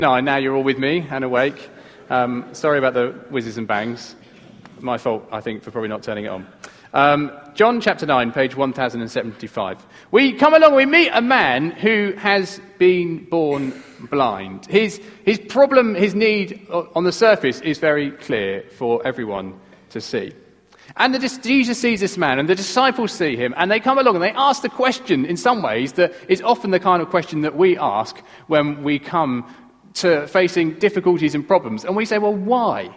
No, now you're all with me and awake. Sorry about the whizzes and bangs. My fault, I think, for probably not turning it on. John chapter 9, page 1075. We come along, we meet a man who has been born blind. His problem, his need on the surface is very clear for everyone to see. And Jesus sees this man, and the disciples see him, and they come along and they ask the question in some ways that is often the kind of question that we ask when we come to facing difficulties and problems. And we say, well, why?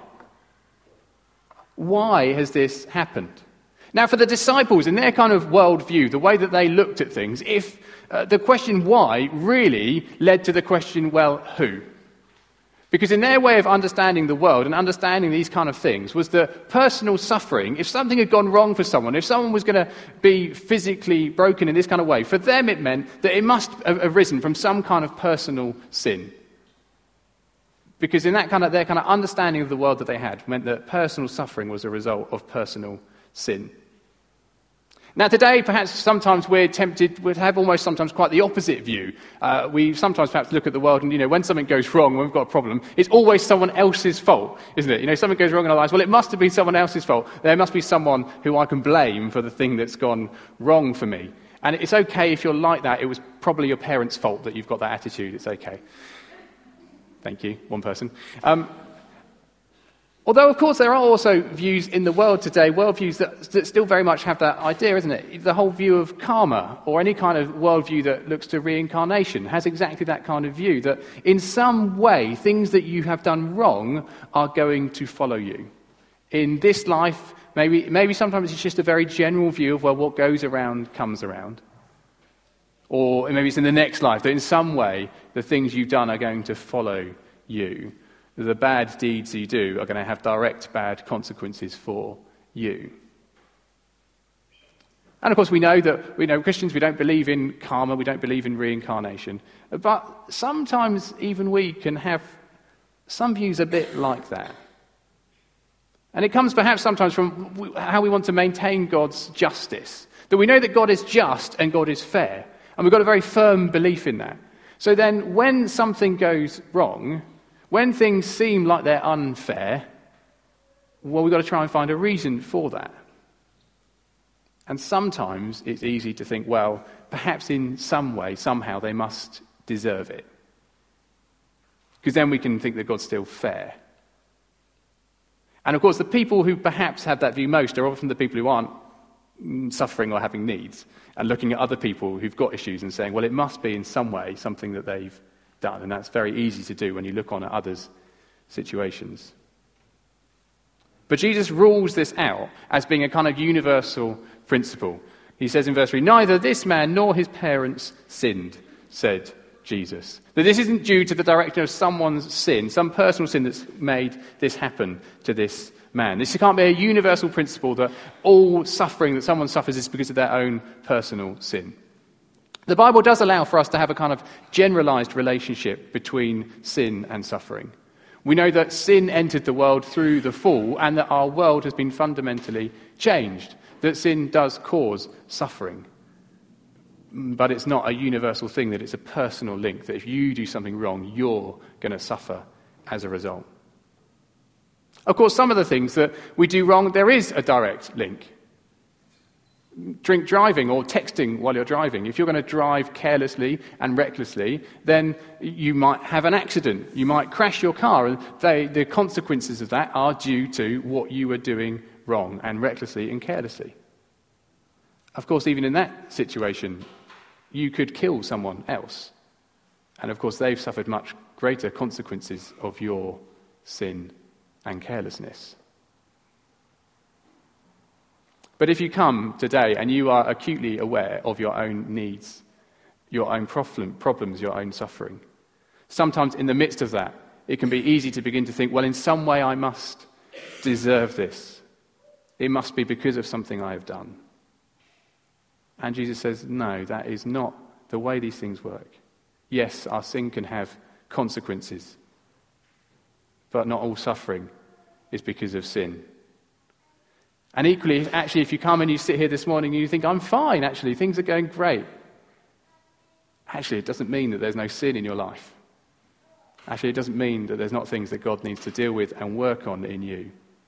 Why has this happened? Now, for the disciples, in their kind of worldview, the way that they looked at things, if the question why really led to the question, well, who? Because in their way of understanding the world and understanding these kind of things was that personal suffering, if something had gone wrong for someone, if someone was going to be physically broken in this kind of way, for them it meant that it must have arisen from some kind of personal sin. Because in that their kind of understanding of the world that they had meant that personal suffering was a result of personal sin. Now today, perhaps sometimes we're tempted, we'd have almost sometimes quite the opposite view. We sometimes perhaps look at the world and, when something goes wrong, when we've got a problem, it's always someone else's fault, isn't it? Something goes wrong in our lives, well, it must have been someone else's fault. There must be someone who I can blame for the thing that's gone wrong for me. And it's okay if you're like that. It was probably your parents' fault that you've got that attitude. It's okay. Thank you, one person. Although, of course, there are also views in the world today, worldviews that still very much have that idea, isn't it? The whole view of karma, or any kind of worldview that looks to reincarnation, has exactly that kind of view, that in some way, things that you have done wrong are going to follow you. In this life, maybe sometimes it's just a very general view of, well, what goes around comes around. Or maybe it's in the next life, that in some way, the things you've done are going to follow you. The bad deeds you do are going to have direct bad consequences for you. And of course we know Christians, we don't believe in karma, we don't believe in reincarnation. But sometimes even we can have some views a bit like that. And it comes perhaps sometimes from how we want to maintain God's justice. That we know that God is just and God is fair. And we've got a very firm belief in that. So then when something goes wrong, when things seem like they're unfair, well, we've got to try and find a reason for that. And sometimes it's easy to think, well, perhaps in some way, somehow, they must deserve it. Because then we can think that God's still fair. And of course, the people who perhaps have that view most are often the people who aren't suffering or having needs, and looking at other people who've got issues and saying, well, it must be in some way something that they've done. And that's very easy to do when you look on at others' situations. But Jesus rules this out as being a kind of universal principle. He says in verse 3, neither this man nor his parents sinned, said Jesus. That this isn't due to the direction of someone's sin, some personal sin that's made this happen to this man. This can't be a universal principle that all suffering that someone suffers is because of their own personal sin. The Bible does allow for us to have a kind of generalized relationship between sin and suffering. We know that sin entered the world through the fall and that our world has been fundamentally changed, that sin does cause suffering. But it's not a universal thing, that it's a personal link, that if you do something wrong, you're going to suffer as a result. Of course, some of the things that we do wrong, there is a direct link. Drink driving or texting while you're driving. If you're going to drive carelessly and recklessly, then you might have an accident. You might crash your car, and the consequences of that are due to what you were doing wrong and recklessly and carelessly. Of course, even in that situation, you could kill someone else. And of course, they've suffered much greater consequences of your sin and carelessness. But if you come today and you are acutely aware of your own needs, your own problems, your own suffering, sometimes in the midst of that, it can be easy to begin to think, well, in some way I must deserve this. It must be because of something I have done. And Jesus says, no, that is not the way these things work. Yes, our sin can have consequences, but not all suffering is because of sin. And equally, actually, if you come and you sit here this morning and you think, I'm fine, actually, things are going great. Actually, it doesn't mean that there's no sin in your life. Actually, it doesn't mean that there's not things that God needs to deal with and work on in you.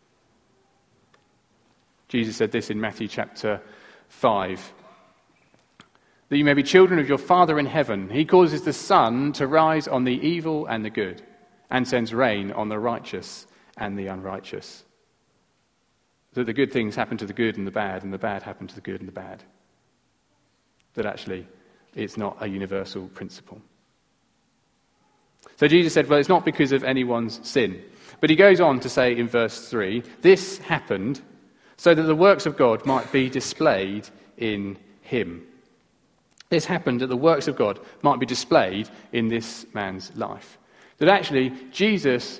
Jesus said this in Matthew chapter 5, that you may be children of your Father in heaven. He causes the sun to rise on the evil and the good, and sends rain on the righteous and the unrighteous. That the good things happen to the good and the bad happen to the good and the bad. That actually it's not a universal principle. So Jesus said, well, it's not because of anyone's sin. But he goes on to say in verse 3, this happened so that the works of God might be displayed in him. This happened that the works of God might be displayed in this man's life. That actually Jesus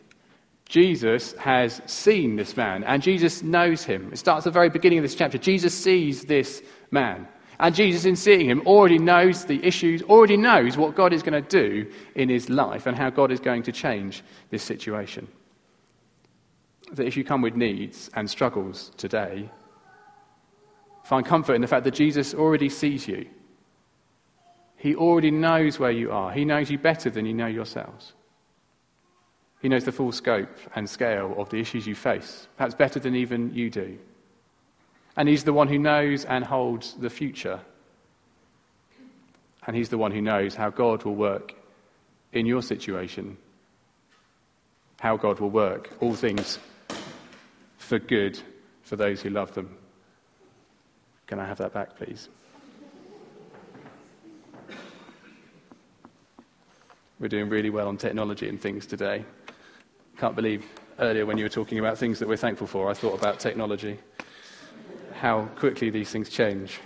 has seen this man, and Jesus knows him. It starts at the very beginning of this chapter. Jesus sees this man. And Jesus, in seeing him, already knows the issues, already knows what God is going to do in his life and how God is going to change this situation. That if you come with needs and struggles today, find comfort in the fact that Jesus already sees you. He already knows where you are. He knows you better than you know yourselves. He knows the full scope and scale of the issues you face, perhaps better than even you do. And he's the one who knows and holds the future. And he's the one who knows how God will work in your situation, how God will work all things for good for those who love them. Can I have that back, please? We're doing really well on technology and things today. Can't believe earlier when you were talking about things that we're thankful for, I thought about technology. How quickly these things change.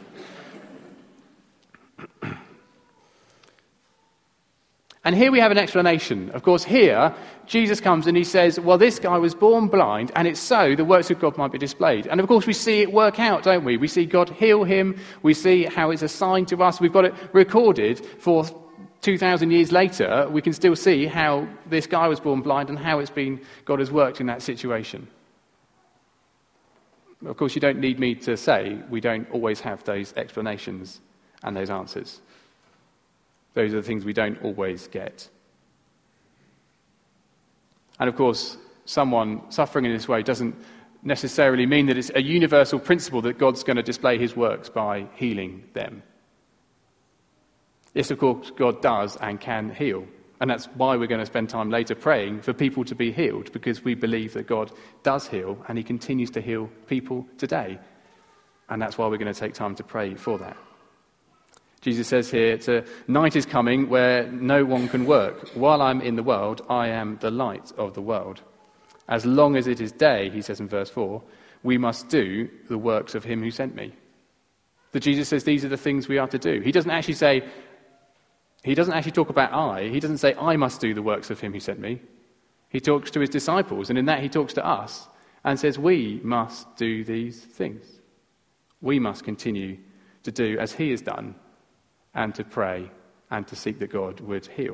And here we have an explanation. Of course, here, Jesus comes and he says, well, this guy was born blind, and it's so the works of God might be displayed. And of course, we see it work out, don't we? We see God heal him. We see how it's assigned to us. We've got it recorded for 2,000 years later. We can still see how this guy was born blind and how God has worked in that situation. Of course, you don't need me to say we don't always have those explanations and those answers. Those are the things we don't always get. And of course, someone suffering in this way doesn't necessarily mean that it's a universal principle that God's going to display his works by healing them. Yes, of course, God does and can heal. And that's why we're going to spend time later praying for people to be healed, because we believe that God does heal and he continues to heal people today. And that's why we're going to take time to pray for that. Jesus says here, night is coming where no one can work. While I'm in the world, I am the light of the world. As long as it is day, he says in verse 4, we must do the works of him who sent me. That Jesus says these are the things we are to do. He doesn't actually talk about I. He doesn't say, I must do the works of him who sent me. He talks to his disciples, and in that he talks to us and says, we must do these things. We must continue to do as he has done, and to pray and to seek that God would heal.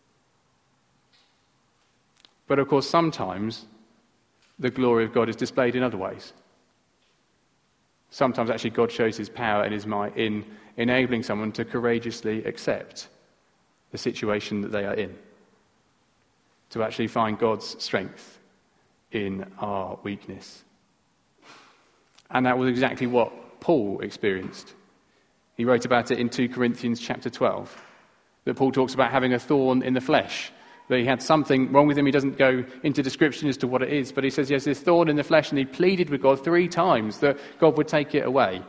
But of course, sometimes the glory of God is displayed in other ways. Sometimes actually God shows his power and his might in enabling someone to courageously accept the situation that they are in, to actually find God's strength in our weakness. And that was exactly what Paul experienced. He wrote about it in 2 Corinthians chapter 12, that Paul talks about having a thorn in the flesh, that he had something wrong with him. He doesn't go into description as to what it is, but he says he has this thorn in the flesh, and he pleaded with God 3 times that God would take it away.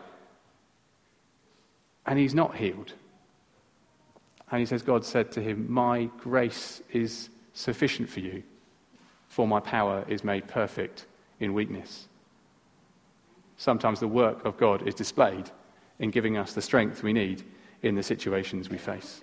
And he's not healed. And he says, God said to him, my grace is sufficient for you, for my power is made perfect in weakness. Sometimes the work of God is displayed in giving us the strength we need in the situations we face.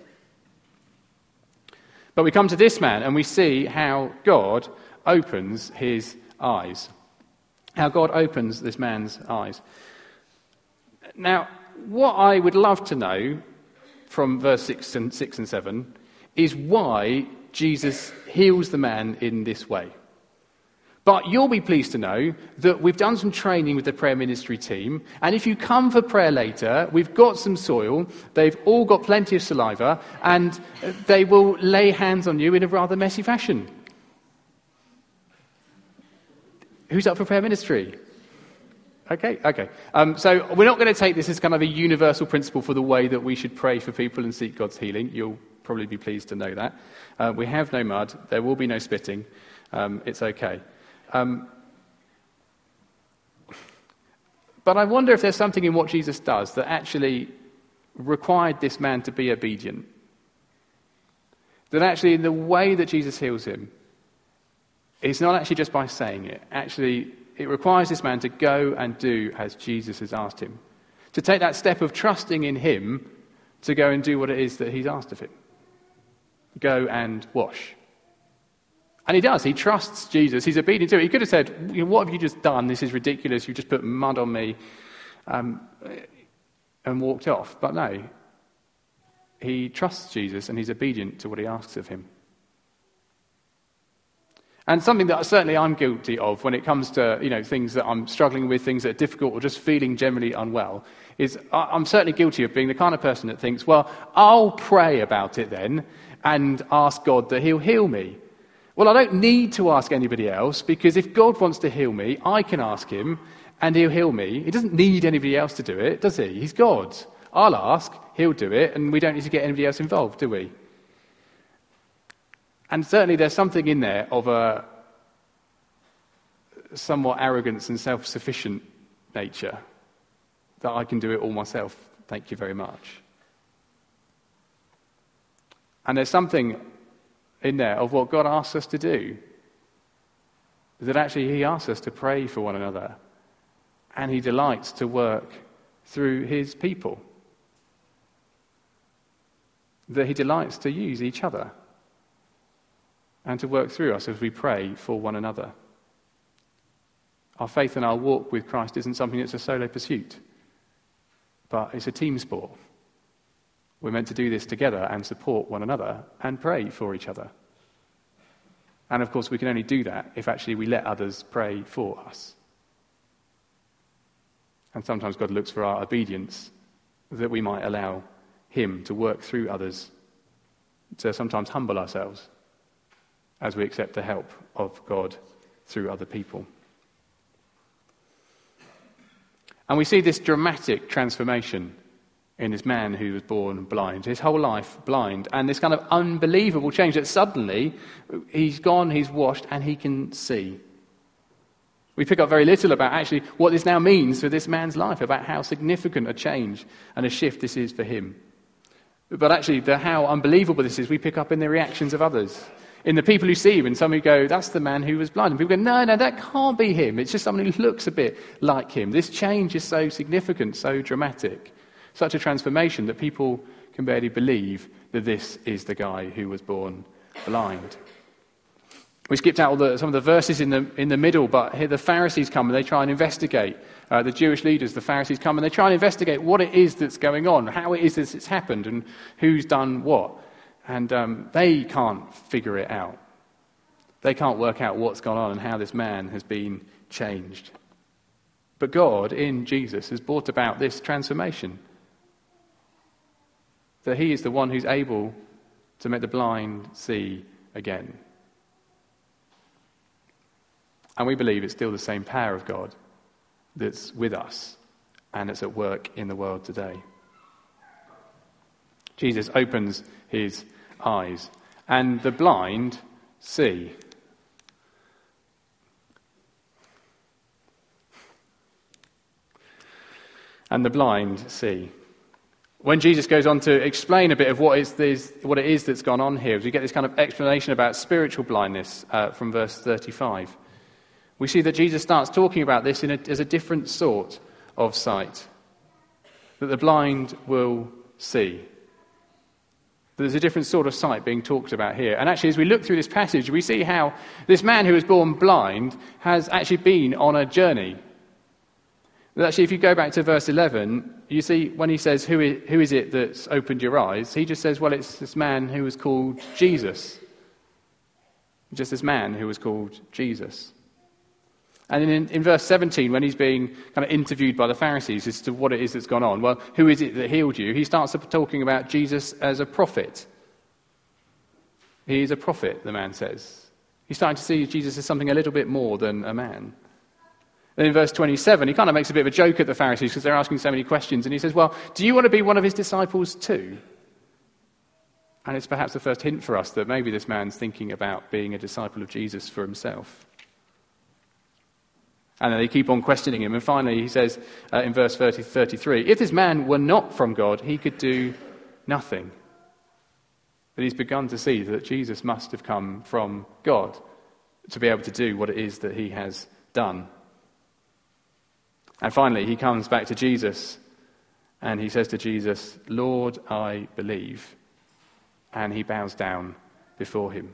But we come to this man and we see how God opens his eyes. How God opens this man's eyes. Now, what I would love to know from verse 6 and 7 is why Jesus heals the man in this way. But you'll be pleased to know that we've done some training with the prayer ministry team, and if you come for prayer later, we've got some soil, they've all got plenty of saliva, and they will lay hands on you in a rather messy fashion. Who's up for prayer ministry? Okay. So we're not going to take this as kind of a universal principle for the way that we should pray for people and seek God's healing. You'll probably be pleased to know that. We have no mud. There will be no spitting. It's okay. But I wonder if there's something in what Jesus does that actually required this man to be obedient. That actually in the way that Jesus heals him, it's not actually just by saying it. Actually, it requires this man to go and do as Jesus has asked him. To take that step of trusting in him to go and do what it is that he's asked of him. Go and wash. And he does. He trusts Jesus. He's obedient to it. He could have said, what have you just done? This is ridiculous. You've just put mud on me, and walked off. But no. He trusts Jesus and he's obedient to what he asks of him. And something that certainly I'm guilty of when it comes to, things that I'm struggling with, things that are difficult or just feeling generally unwell, is I'm certainly guilty of being the kind of person that thinks, well, I'll pray about it then and ask God that he'll heal me. Well, I don't need to ask anybody else, because if God wants to heal me, I can ask him and he'll heal me. He doesn't need anybody else to do it, does he? He's God. I'll ask, he'll do it, and we don't need to get anybody else involved, do we? And certainly there's something in there of a somewhat arrogance and self-sufficient nature, that I can do it all myself, thank you very much. And there's something in there of what God asks us to do, that actually he asks us to pray for one another, and he delights to work through his people, that he delights to use each other and to work through us as we pray for one another. Our faith and our walk with Christ isn't something that's a solo pursuit, but it's a team sport. We're meant to do this together and support one another and pray for each other. And of course, we can only do that if actually we let others pray for us. And sometimes God looks for our obedience, that we might allow him to work through others, to sometimes humble ourselves as we accept the help of God through other people. And we see this dramatic transformation in this man who was born blind, his whole life blind, and this kind of unbelievable change that suddenly he's gone, he's washed, and he can see. We pick up very little about actually what this now means for this man's life, about how significant a change and a shift this is for him. But actually, how unbelievable this is, we pick up in the reactions of others. In the people who see him, and some who go, that's the man who was blind. And people go, no, that can't be him. It's just someone who looks a bit like him. This change is so significant, so dramatic, such a transformation that people can barely believe that this is the guy who was born blind. We skipped out some of the verses in the middle, but here the Pharisees come and they try and investigate. The Jewish leaders, the Pharisees, come and they try and investigate what it is that's going on, how it is that it's happened, and who's done what. And they can't figure it out. They can't work out what's gone on and how this man has been changed. But God, in Jesus, has brought about this transformation. That he is the one who's able to make the blind see again. And we believe it's still the same power of God that's with us and it's at work in the world today. Jesus opens his eyes and the blind see. And the blind see. When Jesus goes on to explain a bit of what it is that's gone on here, we get this kind of explanation about spiritual blindness from verse 35. We see that Jesus starts talking about this as a different sort of sight, that the blind will see. There's a different sort of sight being talked about here. And actually, as we look through this passage, we see how this man who was born blind has actually been on a journey. Actually, if you go back to verse 11, you see when he says, who is it that's opened your eyes? He just says, well, it's this man who was called Jesus. Just this man who was called Jesus. And in verse 17, when he's being kind of interviewed by the Pharisees as to what it is that's gone on, well, who is it that healed you? He starts talking about Jesus as a prophet. He is a prophet, the man says. He's starting to see Jesus as something a little bit more than a man. Then in verse 27, he kind of makes a bit of a joke at the Pharisees because they're asking so many questions. And he says, well, do you want to be one of his disciples too? And it's perhaps the first hint for us that maybe this man's thinking about being a disciple of Jesus for himself. And then they keep on questioning him. And finally he says in verse 33, if this man were not from God, he could do nothing. But he's begun to see that Jesus must have come from God to be able to do what it is that he has done. And finally he comes back to Jesus and he says to Jesus, Lord, I believe. And he bows down before him.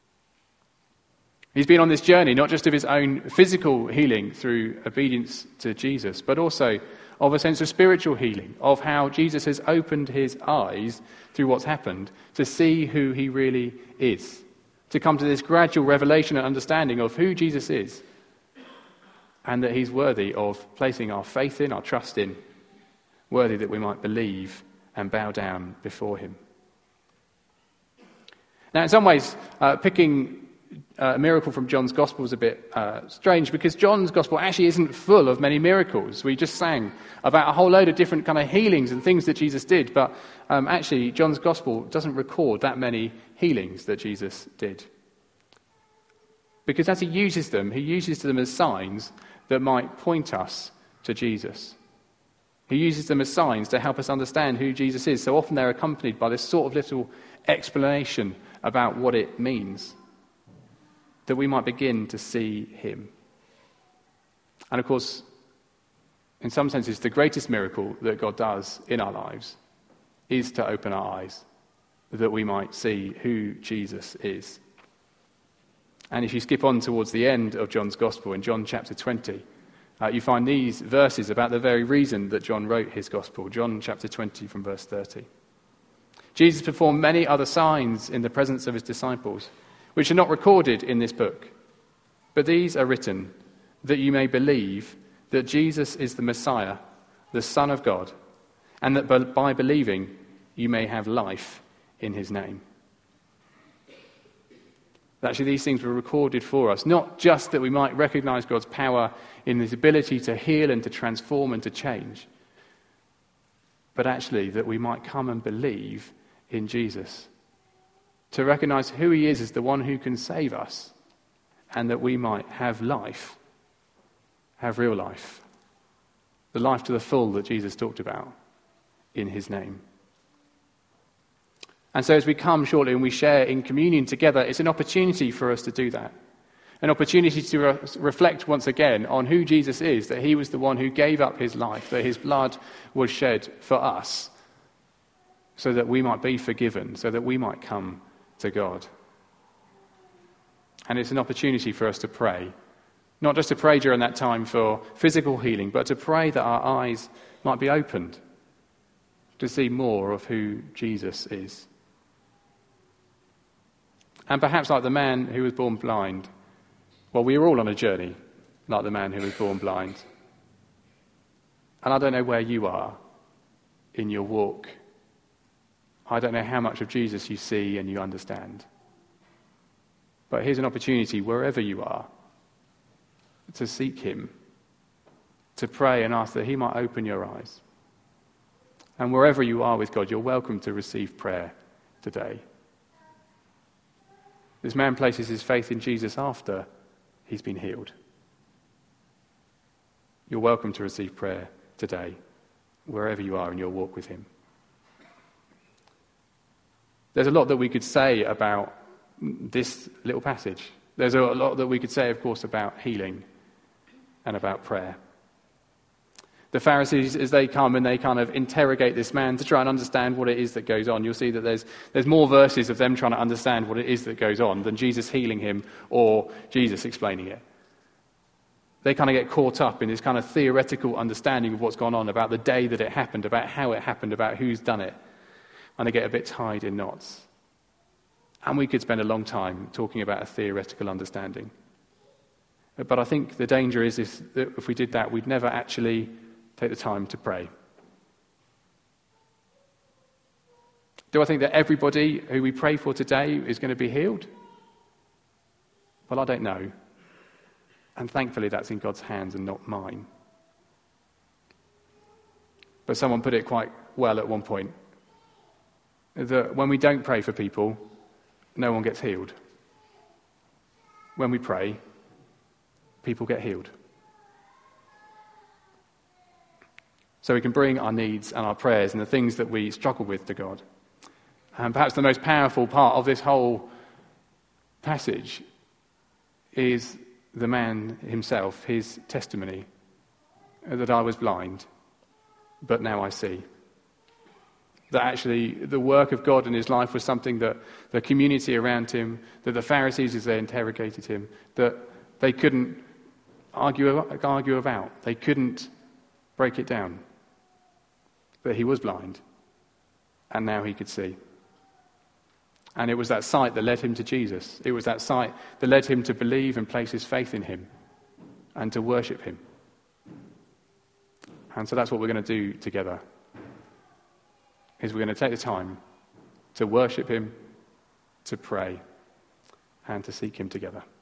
He's been on this journey, not just of his own physical healing through obedience to Jesus, but also of a sense of spiritual healing, of how Jesus has opened his eyes through what's happened to see who he really is, to come to this gradual revelation and understanding of who Jesus is, and that he's worthy of placing our faith in, our trust in, worthy that we might believe and bow down before him. Now, in some ways, picking a miracle from John's Gospel is a bit strange because John's Gospel actually isn't full of many miracles. We just sang about a whole load of different kind of healings and things that Jesus did, but actually John's Gospel doesn't record that many healings that Jesus did. Because as he uses them as signs that might point us to Jesus. He uses them as signs to help us understand who Jesus is. So often they're accompanied by this sort of little explanation about what it means, that we might begin to see him. And of course, in some senses, the greatest miracle that God does in our lives is to open our eyes, that we might see who Jesus is. And if you skip on towards the end of John's Gospel, in John chapter 20, you find these verses about the very reason that John wrote his Gospel. John chapter 20 from verse 30. Jesus performed many other signs in the presence of his disciples, which are not recorded in this book. But these are written that you may believe that Jesus is the Messiah, the Son of God, and that by believing you may have life in his name. Actually, these things were recorded for us, not just that we might recognize God's power in his ability to heal and to transform and to change, but actually that we might come and believe in Jesus, to recognize who he is as the one who can save us, and that we might have life, have real life, the life to the full that Jesus talked about in his name. And so as we come shortly and we share in communion together, it's an opportunity for us to do that. An opportunity to reflect once again on who Jesus is, that he was the one who gave up his life, that his blood was shed for us, so that we might be forgiven, so that we might come to God. And it's an opportunity for us to pray, not just to pray during that time for physical healing, but to pray that our eyes might be opened to see more of who Jesus is. And perhaps like the man who was born blind, well, we are all on a journey like the man who was born blind. And I don't know where you are in your walk. I don't know how much of Jesus you see and you understand. But here's an opportunity, wherever you are, to seek him, to pray and ask that he might open your eyes. And wherever you are with God, you're welcome to receive prayer today. This man places his faith in Jesus after he's been healed. You're welcome to receive prayer today, wherever you are in your walk with him. There's a lot that we could say about this little passage. There's a lot that we could say, of course, about healing and about prayer. The Pharisees, as they come and they kind of interrogate this man to try and understand what it is that goes on, you'll see that there's more verses of them trying to understand what it is that goes on than Jesus healing him or Jesus explaining it. They kind of get caught up in this kind of theoretical understanding of what's gone on, about the day that it happened, about how it happened, about who's done it. And they get a bit tied in knots. And we could spend a long time talking about a theoretical understanding. But I think the danger is that if we did that, we'd never actually take the time to pray. Do I think that everybody who we pray for today is going to be healed? Well, I don't know. And thankfully that's in God's hands and not mine. But someone put it quite well at one point, that when we don't pray for people, no one gets healed. When we pray, people get healed. So we can bring our needs and our prayers and the things that we struggle with to God. And perhaps the most powerful part of this whole passage is the man himself, his testimony, that I was blind, but now I see. That actually the work of God in his life was something that the community around him, that the Pharisees as they interrogated him, that they couldn't argue about. They couldn't break it down. That he was blind, and now he could see. And it was that sight that led him to Jesus. It was that sight that led him to believe and place his faith in him and to worship him. And so that's what we're going to do together, is we're going to take the time to worship him, to pray, and to seek him together.